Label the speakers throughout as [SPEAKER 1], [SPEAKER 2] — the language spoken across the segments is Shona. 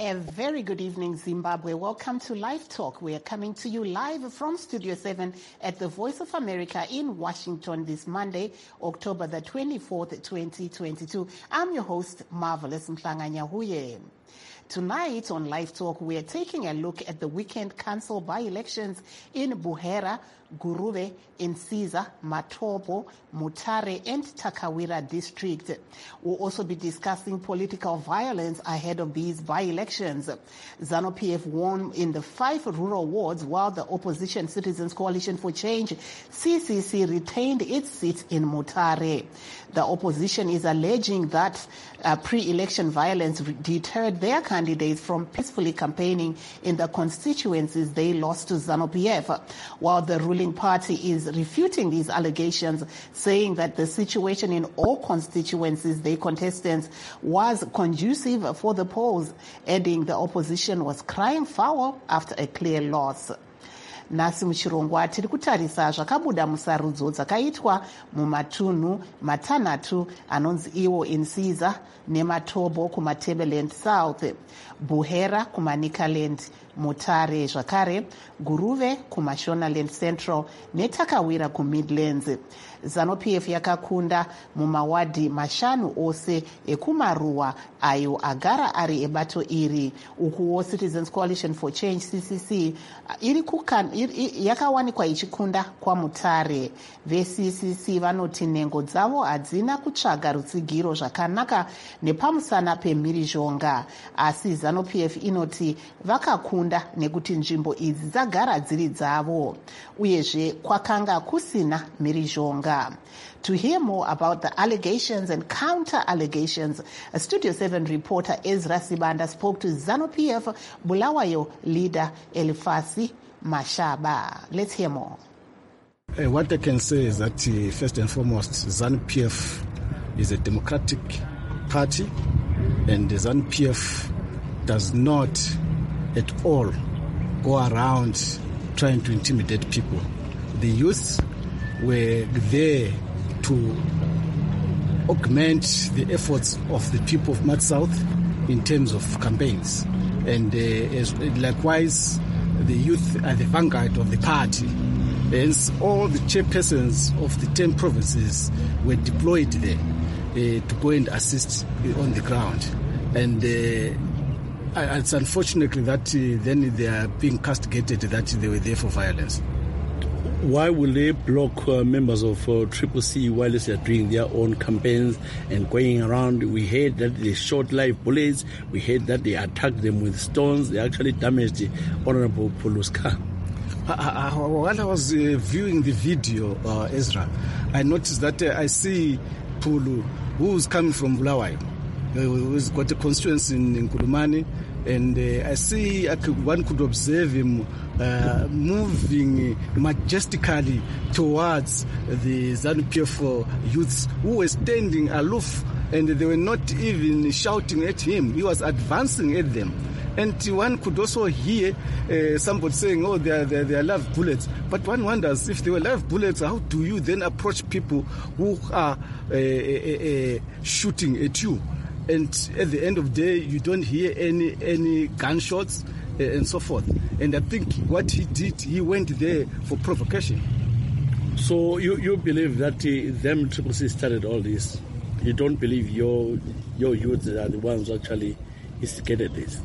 [SPEAKER 1] A very good evening, Zimbabwe. Welcome to Live Talk. We are coming to you live from Studio 7 at the Voice of America in Washington this Monday, October the 24th, 2022. I'm your host, Marvelous Mhlanga-Nyahuye. Tonight on Live Talk, we are taking a look at the weekend council by-elections in Buhera, Guruve, Insiza, Matobo, Mutare, and Takawira district. We'll also be discussing political violence ahead of these by-elections. ZANU-PF won in the 5 rural wards, while the opposition Citizens Coalition for Change, CCC, retained its seat in Mutare. The opposition is alleging that pre-election violence deterred their candidates from peacefully campaigning in the constituencies they lost to ZANU-PF, while the ruling party is refuting these allegations, saying that the situation in all constituencies they contestants was conducive for the polls, adding the opposition was crying foul after a clear loss. Nasi muchirongwa tiri kutarisa zvakabuda musarudzo dzakaitwa mumatunhu matanhatu anonzi iwo Insiza neMatobo kumatableland South, Buhera kumaNikaland, Mutare zvakare, Guruve kumaShonaland Central neTakawira kuMidlands. ZANU-PF yakakunda mumawadhi 5 ose ekumaruwa ayo agara ari ebato iri. Ukuwo Citizens Coalition for Change CCC yakawanikwa ichikunda kwa Mutare. VeCCC vanoti nhengo dzavo hadzina kutsvaga rutsigiro zvakanaka nepamusana pemhirizhonga, asi ZANU-PF inoti vakakunda nekuti nzvimbo idzi dzagara dziri dzavo uyezve kwakanga kusina mhirizhonga. To hear more about the allegations and counter-allegations, a Studio 7 reporter Ezra Sibanda spoke to ZANU-PF Bulawayo leader Elifasi Mashaba. Let's hear more.
[SPEAKER 2] What I can say is that first and foremost, ZANU-PF is a democratic party, and the ZANU-PF does not at all go around trying to intimidate people. The youth were there to augment the efforts of the people of Mad South in terms of campaigns. And likewise, the youth are the vanguard of the party. Hence, all the chairpersons of the 10 provinces were deployed there to go and assist on the ground. And it's unfortunately that then they are being castigated that they were there for violence.
[SPEAKER 3] Why will they block members of CCC while they are doing their own campaigns and going around? We heard that they shot live bullets. We heard that they attacked them with stones. They actually damaged Honorable Puluska.
[SPEAKER 2] While I was viewing the video, Ezra, I noticed that I see Pulu, who's coming from Bulawayo, who's got a constituency in Nkulumani, and I see one could observe him moving majestically towards the ZANU-PF youths who were standing aloof, and they were not even shouting at him. He was advancing at them. And one could also hear somebody saying, oh, they are live bullets. But one wonders, if they were live bullets, how do you then approach people who are shooting at you? And at the end of the day, you don't hear any gunshots and so forth. And I think what he did, he went there for provocation.
[SPEAKER 3] So you believe that them CCC started all this? You don't believe your youth are the ones who actually instigated this?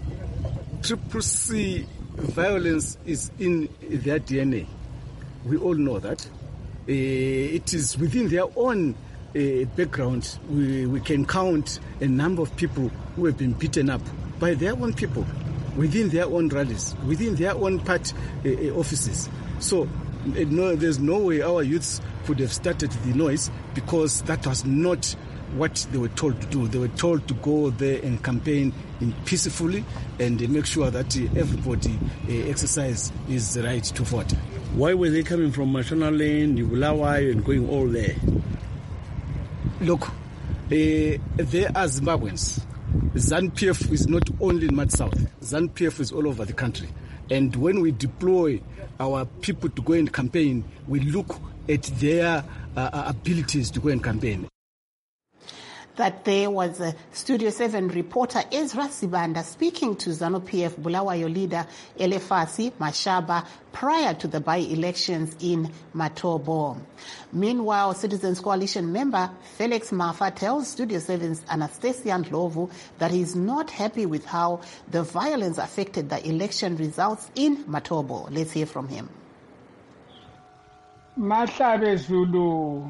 [SPEAKER 2] CCC violence is in their DNA. We all know that. It is within their own background. We can count a number of people who have been beaten up by their own people, within their own rallies, within their own party offices. So there's no way our youths could have started the noise, because that was not what they were told to do. They were told to go there and campaign peacefully and make sure that everybody exercise his right to vote.
[SPEAKER 3] Why were they coming from Mashonaland, Bulawayo, and going all there?
[SPEAKER 2] Look, they are Zimbabweans. ZANU-PF is not only in Mad South. ZANU-PF is all over the country. And when we deploy our people to go and campaign, we look at their abilities to go and campaign.
[SPEAKER 1] That there was Studio 7 reporter Ezra Sibanda speaking to ZANU-PF Bulawayo leader Elefasi Mashaba prior to the by-elections in Matobo. Meanwhile, Citizens Coalition member Felix Mafa tells Studio 7's Anastasia Ndlovu that he is not happy with how the violence affected the election results in Matobo. Let's hear from him.
[SPEAKER 4] Mahlabe Zulu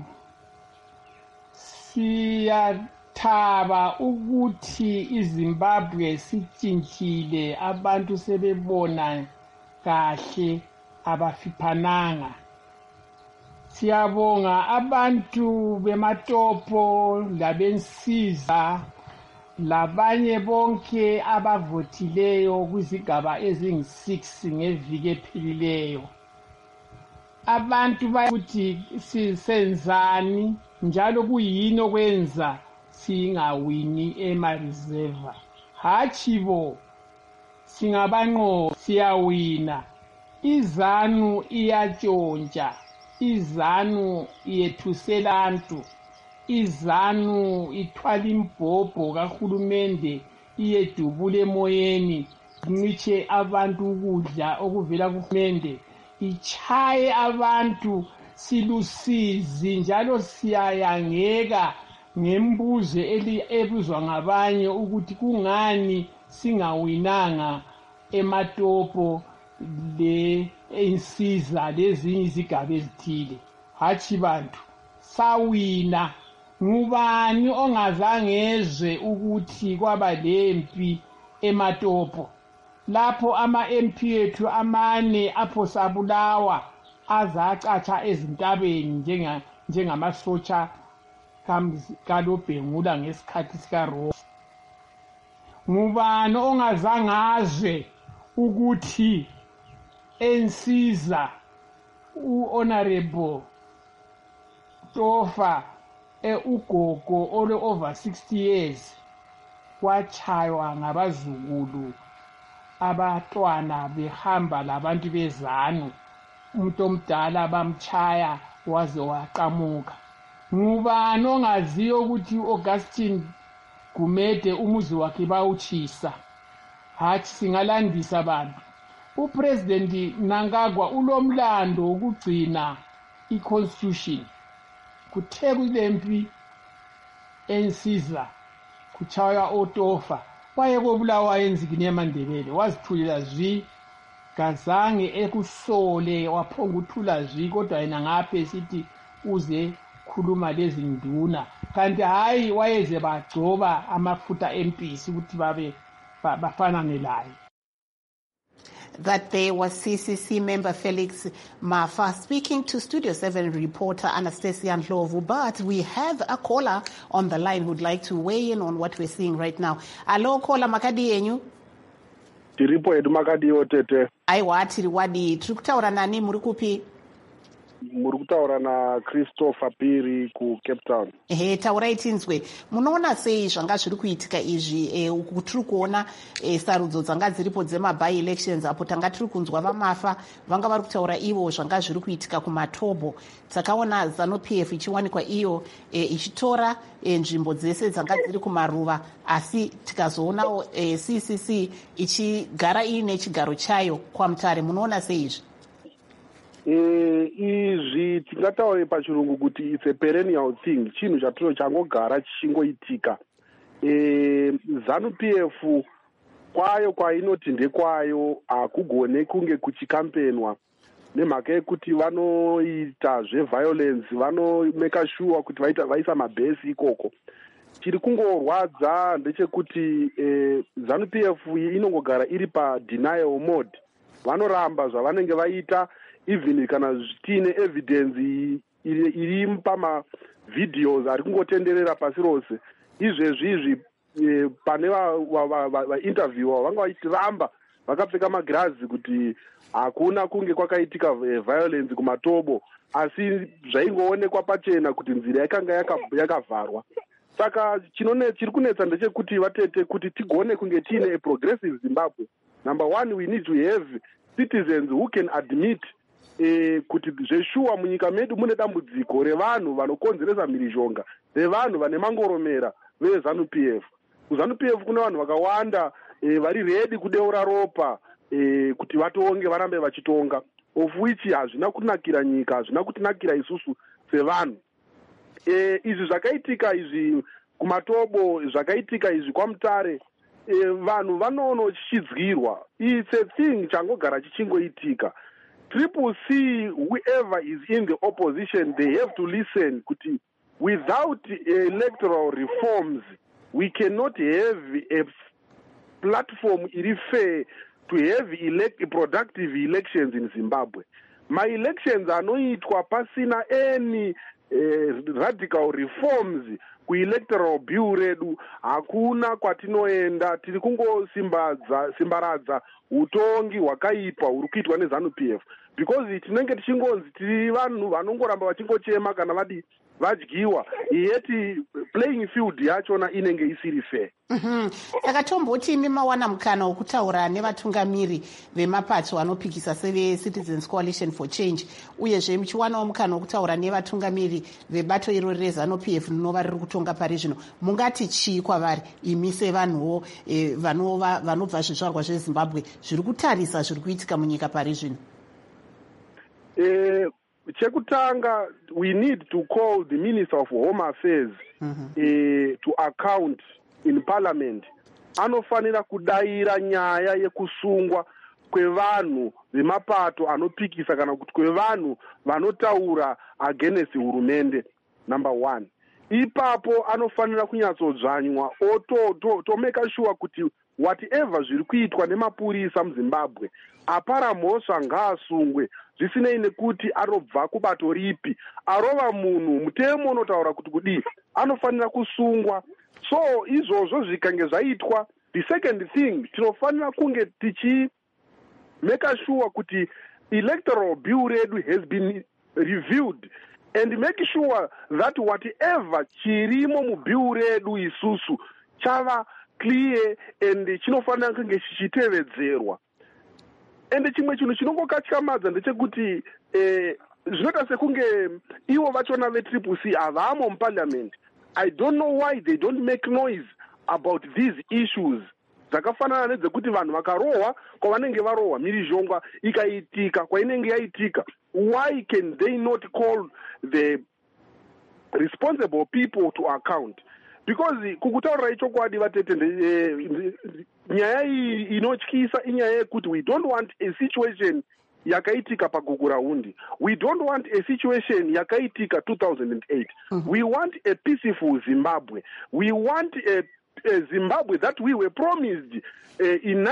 [SPEAKER 4] siyathaba ukuthi iZimbabwe sitshintshile, abantu sebebona kahle abafiphananga. Siyabonga abantu beMatopo labensiza labanye bonke abavotileyo kwizigaba ezingu-6 ngeviki ephilileyo. Abantu bakuthi sisenzani njalo kuyini okwenza singawini ema-reserve. Hachibo singabanqo siyawina. IZANU iyatshontsha, IZANU iyethuselantu, IZANU ithwala imbhobho kahulumende iyedubula emoyeni, ncitshe abantu ukudla okuvela kuhulumende, ichaye abantu silusizi njalo siyayangeka ngembuzo ebuzwa ngabanye ukuthi kungani singawinanga eMatopo le insiza lezinye izigaba ezithile. Hachi bantu sawina. Ngubani ongazangezwe ukuthi kwaba lempi eMatopo lapho ama-MP ethu amane apho sabulawa azacatsha ezintabeni njengamasotsha kaLobhengula ngesikhathi sikaRoss. Ngubani ongazangazwe ukuthi ensiza u-Honorable Tofa ugogo ole over 60 years wachaywa ngabazukulu abatwana behamba labantu beZANU, umuntu omdala bamchaya waze waqamuka. Ngubani ongaziyo ukuthi uAugustine Gumede umuzi wakhe bawutshisa. Hathi singalandisa abantu. Upresident Mnangagwa ulomlando ukugcina iconstitution. Kuthe kulempi ensiza kuchaya oTofa waye kobulawa enzikini eMandebele wazithulela zwi kazange ekusole waphonga uthula zwi kodwa yena ngapha esithi uze khuluma lezi nduna kanti hayi wayeze bagcoba amafutha empisi ukuthi babe bafanane laye.
[SPEAKER 1] That there was CCC member Felix Mafa speaking to Studio 7 reporter Anastasia Ndlovu. But we have a caller on the line who'd like to weigh in on what we're seeing right now. Hello, caller, makadi yenyu?
[SPEAKER 5] Tiripo edu makadi otete.
[SPEAKER 1] Aiwa, tiriwadi. Trukutaura nani murikupi?
[SPEAKER 5] Murikutaura na Christopher Piri ku Cape Town.
[SPEAKER 1] Taurai tinzwe. Munoona sei zvanga zviri kuitika izvi tiri kuona sarudzo dzanga dziripo dzema-by elections apo tanga tiri kunzwa vamafa vanga vari kutaura ivo zvanga zviri kuitika kuMatobo. Takaona ZANU-PF ichiwanikwa iyo ichitora nzvimbo dzese dzanga dziri kumaruva, asi tikazoonawo CCC ichigara iine chigaro chayo kwaMutare. Munoona sei izvi?
[SPEAKER 5] Izvi tingataure pachirungu kuti it's a perennial thing, chinhu chatino changogara chichingoitika. ZANU-PF kwayo kwainoti ndekwayo hakugone kunge kuchikampenwa nemhaka yekuti vanoita zveviolence, vanomeka sure kuti vaisa mabhesi ikoko. Chiri kungorwadza ndechekuti ZANU-PF inongogara iri padenial mode. Vanoramba zvavanenge vaita, even kana tiine evidence iri pamavideos ari kungotenderera pasi rose. Izvezvi pane vainterviewa vanga vachitiramba vakapfeka magirazi kuti hakuna kunge kwakaitika violence kuMatobo, asi zvaingoonekwa pachena kuti nzira yakanga yakavharwa. Saka chiri kunetsa ndechekuti vatete kuti tigone kunge tiine a progressive Zimbabwe. Number one, we need to have citizens who can admit kuti zveshuwa munyika medu mune dambudziko revanhu vanokonzeresa mhirizhonga, revanhu vane mangoromera, veZANU-PF. kuZANU-PF kuna vanhu vakawanda vari redi kudeura ropa kuti vatonge varambe vachitonga, of which hazvina kunakira nyika, hazvina kutinakira isusu sevanhu. Izvi zvakaitika izvi kumatobo, zvakaitika izvi kwaMutare, vanhu vanochidyirwa. It's a thing changogara chichingoitika. Triple C, whoever is in the opposition, they have to listen kuti without electoral reforms we cannot have a platform iri fair to have productive elections in Zimbabwe. My elections anoitwa pasina any radical reforms kuelectoral bill redu, hakuna kwatinoenda, tiri kungosimbaradza utongi hwakaipa huri kuitwa neZANU-PF, because tinenge tichingonzi tiri vanhu vanongoramba vachingochema kana vadyiwa, yeti playing field yachona inenge isiri fair.
[SPEAKER 1] Saka tomboti imi mawana mukana wokutaura nevatungamiri vemapato anopikisa seve-Citizens Coalition for Change, uyezve muchiwanawo mukana wokutaura nevatungamiri vebato irori reZANU-PF rinova riri kutonga pari zvino, mungati chii kwavari imi sevanhuwo vanobva zvizvarwa zveZimbabwe zviri kutarisa zviri kuitika munyika pari zvino?
[SPEAKER 5] Chekutanga, we need to call the Minister of Home Affairs to account in Parliament. Anofanira kudaira nyaya yekusungwa kwevanhu vemapato anopikisa kana kuti kwevanhu vanotaura against hurumende, number one. Ipapo anofanira kunyatsodzvanywa to make sure kuti whatever zviri kuitwa nemapurisa muZimbabwe, apara mhosva ngaasungwe, zvisinei nekuti arobva kubato ripi. Arova munhu, mutemo unotaura kuti kudii, anofanira kusungwa. So izvozvo zvikange zvaitwa, the second thing, tinofanira kunge tichi make sure kuti electoral bill redu has been reviewed and make sure that whatever chirimo mubill redu isusu chava clear and chinofanira kunge chichitevedzerwa. And chimwe chinhu chinongokatyamadza ndechekuti zvinoita sekunge ivo vachona veTriple C havamo muParliament. I don't know why they don't make noise about these issues. Dzakafanana nedzekuti vanhu vakarohwa kwavanenge varohwa, mhirizhongwa ikaitika kwainenge yaitika. Why can they not call the responsible people to account? Because kukutaurira ichokwadi vatete, nyaya iyi inotyisa inyaya yekuti we don't want a situation yakaitika paGuguraundi. We don't want a situation yakaitika 2008. We want a peaceful Zimbabwe. We want a Zimbabwe that we were promised in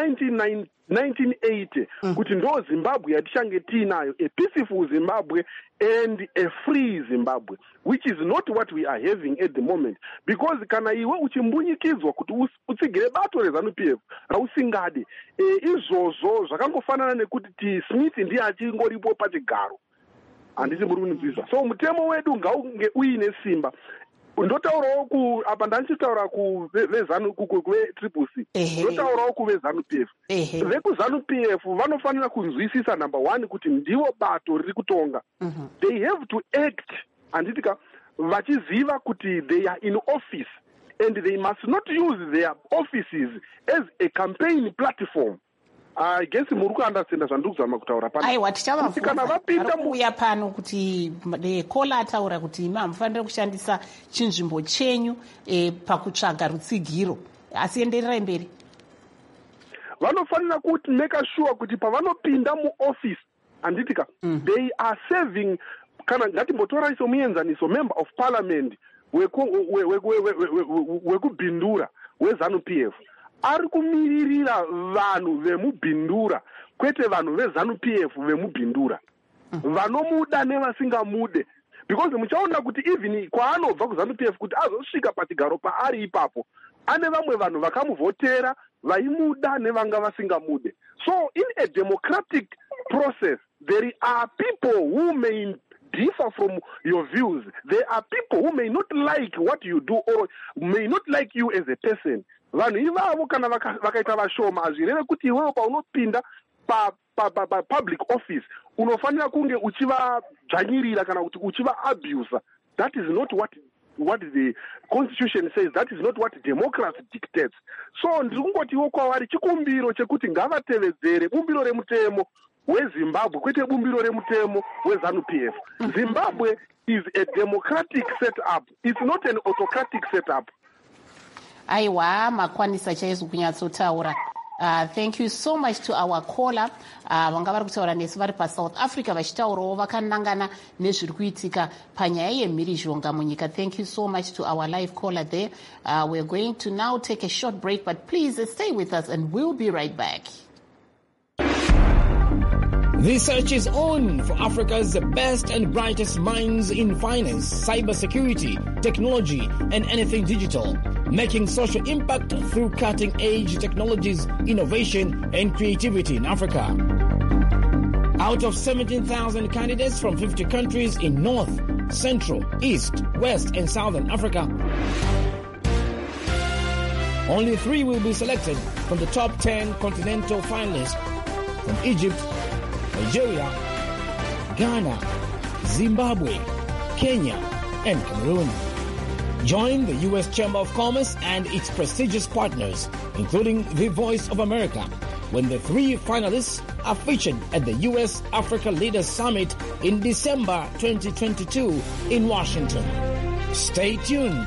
[SPEAKER 5] 1980 kuti ndo Zimbabwe yatichange tiinayo, a peaceful Zimbabwe and a free Zimbabwe, which is not what we are having at the moment. Because kana iwe uchimbunyikidzwa kuti utsigire bato reZANU-PF rausingade, izvozvo zvakangofanana nekuti Smith ndiye achingoripo pachigaro, handisi muri kunzwisisa. So mutemo wedu ngaunge uine simba. Ndotaurawo apa ndandichitaura kuveTriple C, ndotaurawo kuveZANU-PF. VekuZANU-PF vanofanira kunzwisisa, number one, kuti ndivo bato riri kutonga. They have to act, anditika, vachiziva kuti they are in office and they must not use their offices as a campaign platform. I guess muri kuunderstand zvandiri kuzama kutaura pano.
[SPEAKER 1] Aiwa, tichavabvunza kuuya pano kuti Kola ataura kuti imi hamufaniri kushandisa chinzvimbo chenyu pakutsvaga rutsigiro, asi endererai mberi.
[SPEAKER 5] Vanofanira kuti make sure kuti pavanopinda muoffice, anditika, they are serving, kana ngatimbotora somuenzaniso, member of parliament wekubhindura weZANU-PF ari kumiririra vanhu vemubhindura, kwete vanhu veZANU-PF vemubhindura, vanomuda nevasingamude. Because muchaona kuti even kwaanobva kuZANU-PF kuti azosvika pachigaro paari ipapo, ane vamwe vanhu vakamuvhotera vaimuda nevanga vasingamude. So in a democratic process, there are people who may differ from your views. There are people who may not like what you do or may not like you as a person. Vanhu ivavo kana vakaita vashoma, azvireve kuti iwewe paunopinda public office unofanira kunge uchivadzvanyirira kana kuti uchiva abuse. That is not what the constitution says. That is not what democracy dictates. So ndikungotiwo kwavari chikumbiro chekuti ngavatevedzere bumbiro remutemo weZimbabwe kwete bumbiro remutemo weZANU-PF. Zimbabwe is a democratic setup. It's not an autocratic setup.
[SPEAKER 1] Aiwa makwanisa chaizvo kunyatsotaura. Thank you so much to our caller. Vanga vari kutaura nesu vari paSouth Africa vachitaurawo vakanangana nezviri kuitika panyaya yemhirizhonga munyika. Thank you so much to our live caller there. We're going to now take a short break, but please stay with us and we'll be right back.
[SPEAKER 6] The search is on for Africa's best and brightest minds in finance, cybersecurity, technology, and anything digital, making social impact through cutting-edge technologies, innovation, and creativity in Africa. Out of 17,000 candidates from 50 countries in North, Central, East, West, and Southern Africa, only 3 will be selected from the top 10 continental finalists from Egypt, Nigeria, Ghana, Zimbabwe, Kenya, and Cameroon. Join the U.S. Chamber of Commerce and its prestigious partners, including the Voice of America, when the 3 finalists are featured at the U.S. Africa Leaders Summit in December 2022 in Washington. Stay tuned.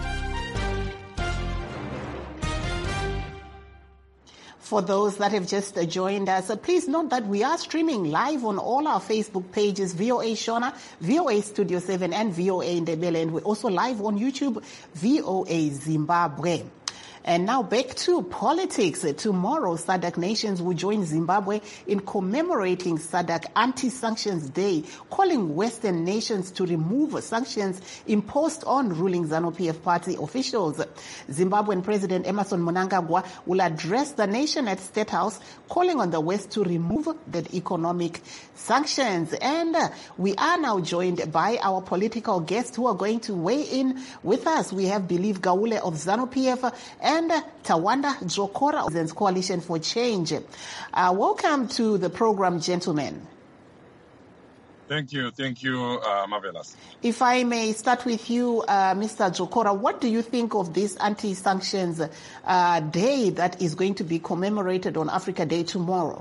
[SPEAKER 1] For those that have just joined us, please note that we are streaming live on all our Facebook pages, VOA Shona, VOA Studio 7, and VOA Ndebele. And we're also live on YouTube, VOA Zimbabwe. And now back to politics. Tomorrow, SADC nations will join Zimbabwe in commemorating SADC Anti-Sanctions Day, calling Western nations to remove sanctions imposed on ruling ZANU-PF party officials. Zimbabwean President Emmerson Mnangagwa will address the nation at State House, calling on the West to remove the economic sanctions. And we are now joined by our political guests who are going to weigh in with us. We have Believe Gaule of ZANU-PF and Tawanda Dzokora of the Coalition for Change. Welcome to the program, gentlemen.
[SPEAKER 7] Thank you, Marvelous.
[SPEAKER 1] If I may start with you, Mr. Dzokora, what do you think of this anti-sanctions day that is going to be commemorated on Africa Day tomorrow?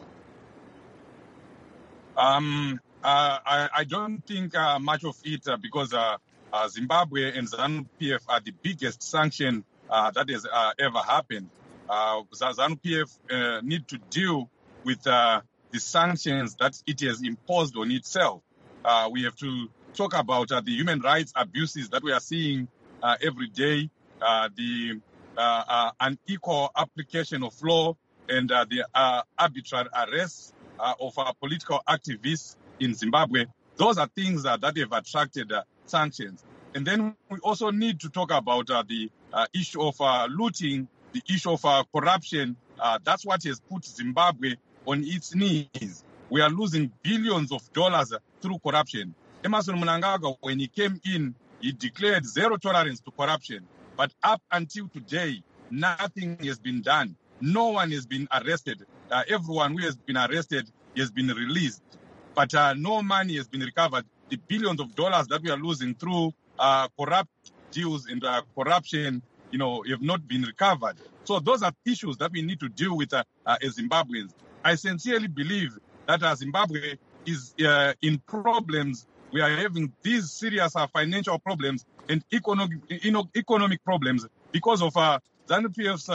[SPEAKER 7] I don't think much of it because Zimbabwe and ZANU-PF are the biggest sanction that has ever happened. ZANU-PF need to deal with the sanctions that it has imposed on itself. We have to talk about the human rights abuses that we are seeing every day, the unequal application of law, and the arbitrary arrests of political activists in Zimbabwe. Those are things that have attracted sanctions. And then we also need to talk about the issue of looting, the issue of corruption. That's what has put Zimbabwe on its knees. We are losing billions of dollars through corruption. Emmerson Mnangagwa, when he came in, he declared zero tolerance to corruption. But up until today, nothing has been done. No one has been arrested. Everyone who has been arrested has been released. But no money has been recovered. The billions of dollars that we are losing through corrupt deals and corruption, have not been recovered. So those are issues that we need to deal with as Zimbabweans. I sincerely believe that Zimbabwe is in problems. We are having these serious financial problems and economic problems because of ZANU-PF's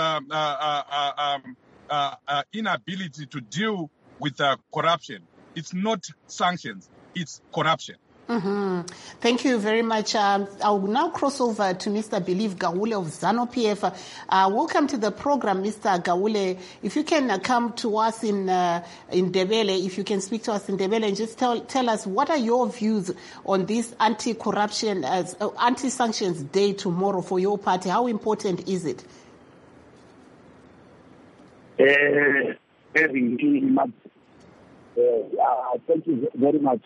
[SPEAKER 7] inability to deal with corruption. It's not sanctions, it's corruption.
[SPEAKER 1] Mm-hmm. Thank you very much. I will now cross over to Mr. Believe Gaule of ZANU-PF. Welcome to the program, Mr. Gaule. If you can come to us in Ndebele, if you can speak to us in Ndebele and just tell us what are your views on this anti-corruption, anti-sanctions day tomorrow for your party. How important is it?
[SPEAKER 8] Thank you very much.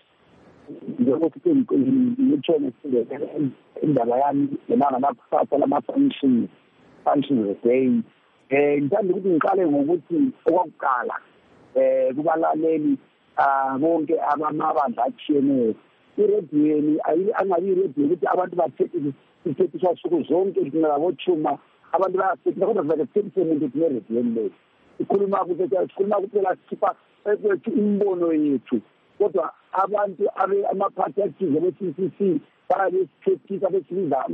[SPEAKER 8] Ngithanda ukuthi ngiqale ngokuthi okokuqala kubalaleli bonke abamabandla atshiyeneyo irediyweni angabi irediyweni ukuthi abantu bathethe ithethiswa suku zonke tinabo-Chuma abantu bayasithi kodwa vele 30% tine-radio leyo sikhuluma kuphela sikhipha kwethu imbono yethu kodwa abantu amaphathi athize be-CCC bayabesikhethisa besibiza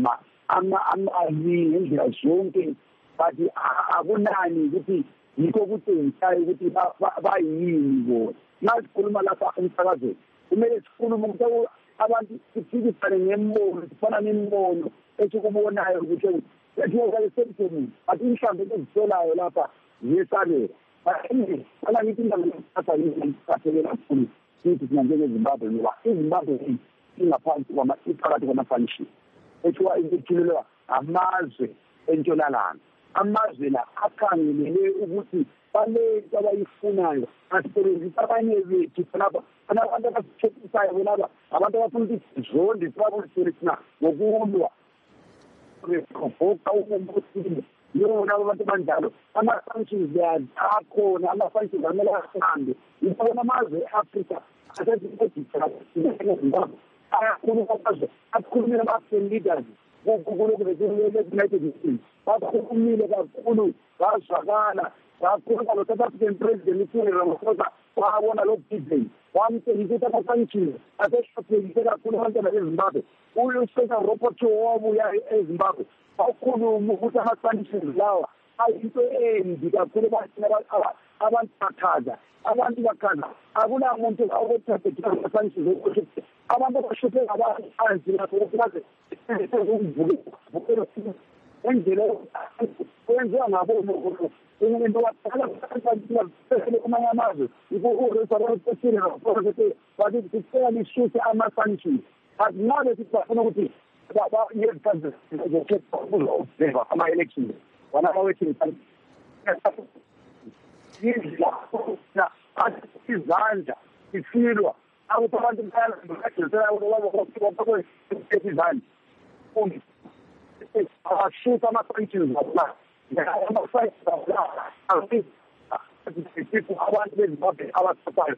[SPEAKER 8] amazi ngendlela zonke but akunani ukuthi yikho kuthengisayo ukuthi bayini bona masikhuluma lapha emsakazweni kumele sikhulume ukuthi abantu siphikisane nembono sifana nembono esikubonayo ukuthi sethiwakalesebisemuntu but mhlawumbe ezisolayo lapha ziyesabela ala ngithi indaba yiphatheke kakhulu sithi thina njengezimbabwe ngoba izimbabwe ingaphansi iphakathi kwama-function ethiwa ithulelwa amazwe entshonalanga amazwe la akhangelele ukuthi balento abayifunayo asebenzisa abanye bethu khonapha abantu abasithethisayo bonaba abantu abafuna ukuthi zonde sibabonise thina ngokulwa provoka umuntu yona abantu banjalo ama-functions akhona ama-functions amele ahambe ibona amazwe e-Afrika asezimbabwe ayakhuluma amazwe akhulumile ama-African leaders ku-United Nations bakhulumile kakhulu bazwakala bakhuluma lo-South African president Cyril Ramaphosa wabona lo Biden wamtshengisa ukuthi ama-functions asehluphekise kakhulu abantwana bezimbabwe uSpecial Rapporteur wabuya ezimbabwe bakhuluma ukuthi ama-functions lawa ayinto embi kakhulu abantu bakhaza akunamuntu okuthathe ama-functions ukuthi abantu abashupheka abanzi lakho ukuthi baze endlela kwenziwa ngabo into wadala kumanye amazwe bathi sicela lishuthe ama-functions but ngabe sithi bafuna ukuthi yezikhaziobserva ama-elections wana ama-waiting izandla isilwa akuthi abantu izandla abashutha ama-functions abantu bezimbabwe abathathayo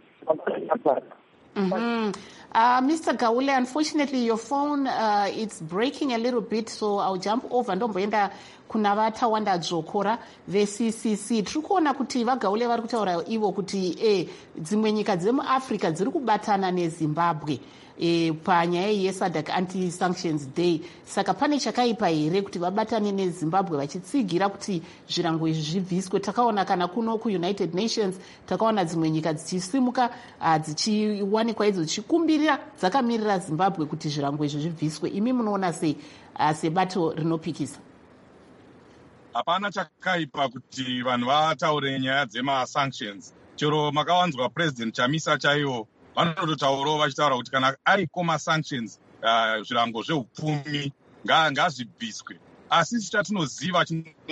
[SPEAKER 1] Mr. Gaule, unfortunately your phone it's breaking a little bit, so I'll jump over ndomboenda kuna vatawanda dzokora ve-CCC. Tiri kuona kuti vaGaule vari kutaura ivo kuti dzimwe nyika dzemuAfrica dziri kubatana neZimbabwe panyaya yeSADC anti-sanctions day. Saka pane chakaipa here kuti vabatane neZimbabwe vachitsigira kuti zvirango izvi zvibviswe? Takaona kana kuno kuUnited Nations takaona dzimwe nyika dzichisimuka dzichiwanikwa idzo dzichikumbirira dzakamirira Zimbabwe kuti zvirango izvi zvibviswe. Imi munoona sei sebato rinopikisa?
[SPEAKER 7] Hapana chakaipa kuti vanhu vataure nyaya dzema-sanctions. Chero makawanzwa President Chamisa chaiwo vanototaurawo vachitaura kuti kana ariko ma-sanctions zvirango zveupfumi ngazvibviswe. Asi chatinoziva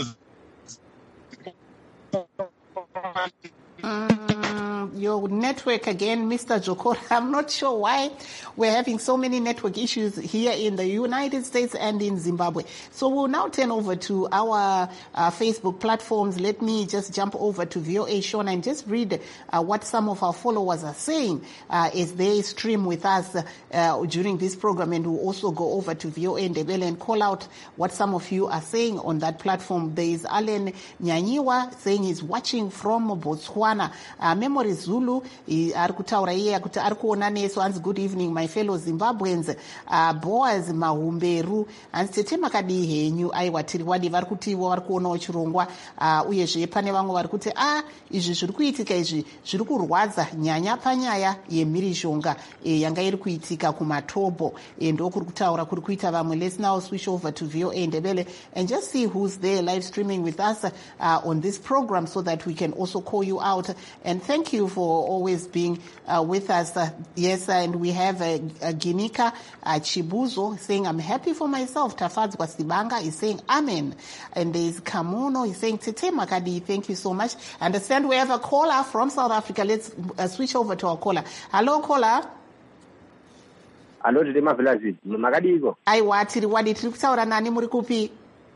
[SPEAKER 1] your network again, Mr. Jokora. I'm not sure why we're having so many network issues here in the United States and in Zimbabwe. So we'll now turn over to our Facebook platforms. Let me just jump over to VOA Shona and just read what some of our followers are saying as they stream with us during this program, and we'll also go over to VOA Ndebele and call out what some of you are saying on that platform. There is Allen Nyanyiwa saying he's watching from Botswana. Memory Zulu ari kutaura iye kuti ari kuona nesu. Anzi good evening my fellow Zimbabweans. Boaz Mahumberu anzi tete makadii henyu aiwa tiri wadi vari kuti ivo vari kuonawo chirongwa uyezve pane vamwe vari kuti izvi zviri kuitika izvi zviri kurwadza nyanya panyaya yemhirizhonga yanga iri kuitika kumatobo ndokuri kutaura kuri kuita vamwe. Let's now switch over to VOA Ndebele and just see who's there live streaming with us on this program so that we can also call you out. And thank you for always being with us. Yes, and we have Ginika Chibuzo saying, I'm happy for myself. Tafadzwa Sibanga is saying, Amen. And there's Kamuno, he's saying, Tete Makadi, thank you so much. I understand we have a caller from South Africa. Let's switch over to our caller. Hello, caller.
[SPEAKER 9] Hello, Tete Mavelazi. Makadi iko.
[SPEAKER 1] Aiwa, tiri wadi, tiri kutaura nani muri kupi?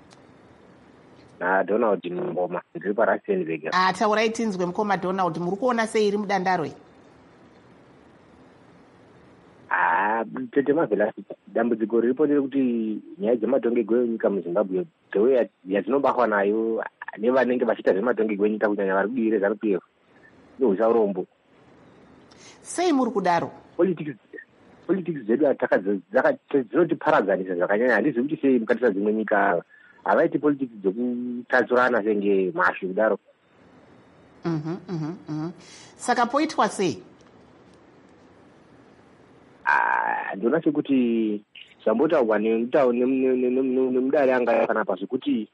[SPEAKER 9] Donald Ngoma ndiri paRustenburg.
[SPEAKER 1] Taurai tinzwe mukoma Donald, muri kuona sei iri mudandarwe?
[SPEAKER 9] tete mavhela dambudziko riripo nderekuti nyaya dzematongegwe enyika muzimbabwe dzewe yadzinobatwa nayo nevanenge vachiita zvematongegwe enyika kunyanya vari kudii reZANU-PF inohwisa urombo.
[SPEAKER 1] Sei muri kudaro?
[SPEAKER 9] Politics dzedu dzinotiparadzanisa zvakanyanya. Handizivi kuti sei mukati dzimwe nyika havaiti politics dzekutatsurana senge mhashu kudaro.
[SPEAKER 1] Saka poitwa sei?
[SPEAKER 9] Ndona sekuti zvambotaurwa nemudare anga panapa zvekuti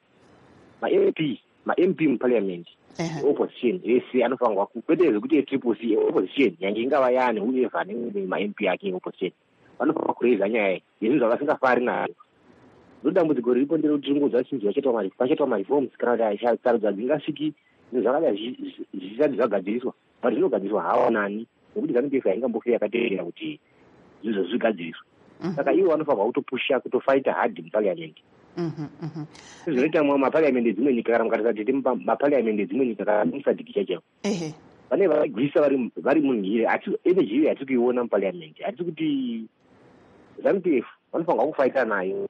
[SPEAKER 9] ma-MP muparliament opposition ese anofanirwa kwete zvekuti eTCC opposition yange ingava yani ueva nema-MP ake opposition vanofanirwa kureza nyaya yezvinhu zvavasingafari nayo. Ndodambudziko riripo nderekuti ringoza chinhu vachaitwa mareforms kana kuti sarudzo dzingasviki zvinhu zvakadai zvisati zvagadziriswa but zvinogadziriswa hawo nani nekuti ZANU-PF yaingambofe yakateerera kuti izvo zvigadziriswa. Saka ivo vanofanirwa kutopusha kutofaita hard muparliament. Zvinoita maparliament edzimwe nyika kana mukatarisa tete maparliament edzimwe nyika kana musadhiki chaiko vane vaigwisa vari munhire energy iyo yatiri kuiona muparliament. Hatisi kuti ZANU-PF vanofanirwa kufaita nayo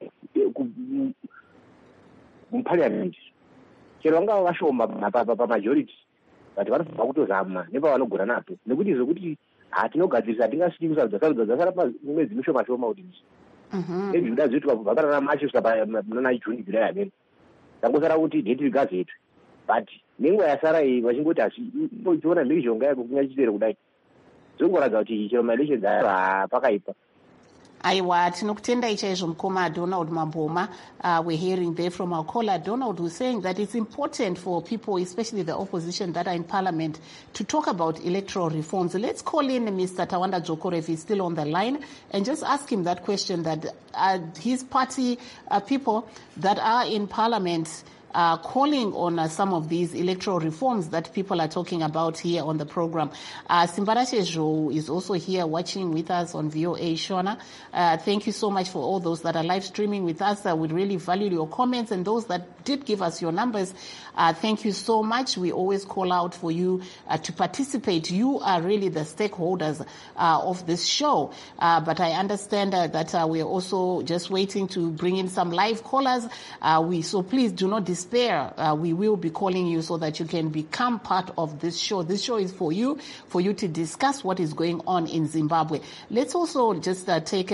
[SPEAKER 9] muparliament chero vangava vashoma pamajority but vanofanirwa kutozama nepavanogona napo nekuti zvokuti hatinogadzirisa hatingasviki kusarudza dzasara pamwedzi mishoma shoma kuti maybe kuda zvoitwa kubva panana machi kusvika panana June July amene tangosara kuti date rigazvetwe but nenguva yasara iyi vachingoti hachiona mhirishonga yako kunya chitere kudai zvingoratidza kuti chero maelections ayo hapakaipa.
[SPEAKER 1] Aiwa, tinokutendai chaizvo mukoma Donald Mamboma. We're hearing there from our caller Donald, who's saying that it's important for people, especially the opposition that are in parliament, to talk about electoral reforms. Let's call in Mr. Tawanda Jokora if he's still on the line and just ask him that question, that his party people that are in parliament calling on some of these electoral reforms that people are talking about here on the program. Simbarashe is also here watching with us on VOA. Shona, thank you so much for all those that are live streaming with us. We really value your comments, and those that did give us your numbers, thank you so much. We always call out for you to participate. You are really the stakeholders of this show. But I understand that we are also just waiting to bring in some live callers. So please do not despair. We will be calling you so that you can become part of this show. This show is for you to discuss what is going on in Zimbabwe. Let's also just take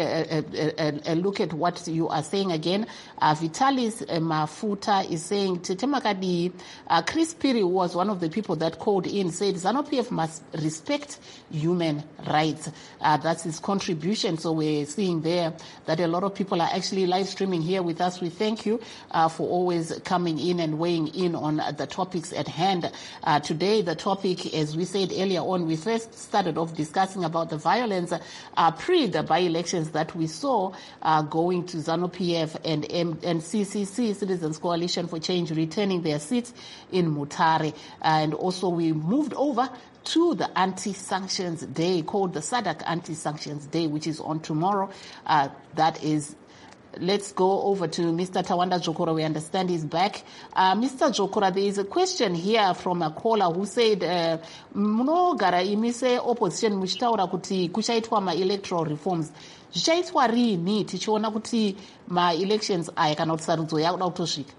[SPEAKER 1] a look at what you are saying again. Vitalis Mafuta is saying, Tetemakadi, Chris Piri was one of the people that called in, said ZANU-PF must respect human rights. That's his contribution. So we're seeing there that a lot of people are actually live streaming here with us. We thank you for always coming in and weighing in on the topics at hand. Today, the topic, as we said earlier on, we first started off discussing about the violence pre the by-elections that we saw going to ZANU-PF and CCC, Citizens Coalition for Change, returning their seats in Mutare. And also we moved over to the anti-sanctions day called the SADC Anti-Sanctions Day, which is on tomorrow. That is, let's go over to Mr. Tawanda Jokora. We understand he's back. Mr. Jokora, there is a question here from a caller who said, munogara imise opposition muchitaura kuti kuchaitwa ma-electoral reforms. Zvichaitwa rini tichiona kuti ma-elections aya kana kuti sarudzo yakuda kutosvika?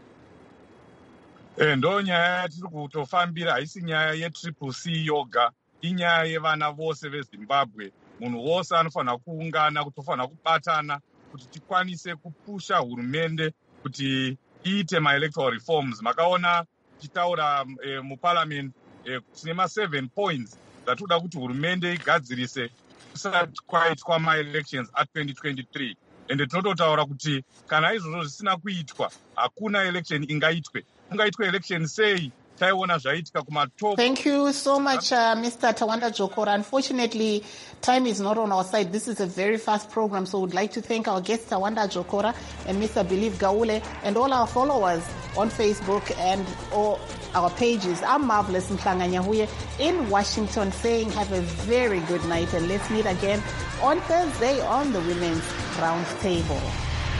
[SPEAKER 7] Ndo nyaya yatiri kutofambira, haisi nyaya yeTCC yoga, inyaya yevana vose veZimbabwe. Munhu wose anofanira kuungana, kutofanira kubatana kuti tikwanise kupusha hurumende kuti iite ma-electoral reforms. Makaona tichitaura muparliament tine ma7 points dzatoda kuti hurumende igadzirise kusati kwaitwa ma-elections a2023. Ende tinototaura kuti kana izvozvo zvisina kuitwa hakuna election ingaitwe. Kungaitwe election sei?
[SPEAKER 1] Thank you so much, Mr. Tawanda Jokora. Unfortunately, time is not on our side. This is a very fast program, so we'd like to thank our guests, Tawanda Jokora and Mr. Believe Gaule, and all our followers on Facebook and all our pages. I'm Marvelous Mklanganyahuye in Washington saying have a very good night, and let's meet again on Thursday on the Women's Roundtable.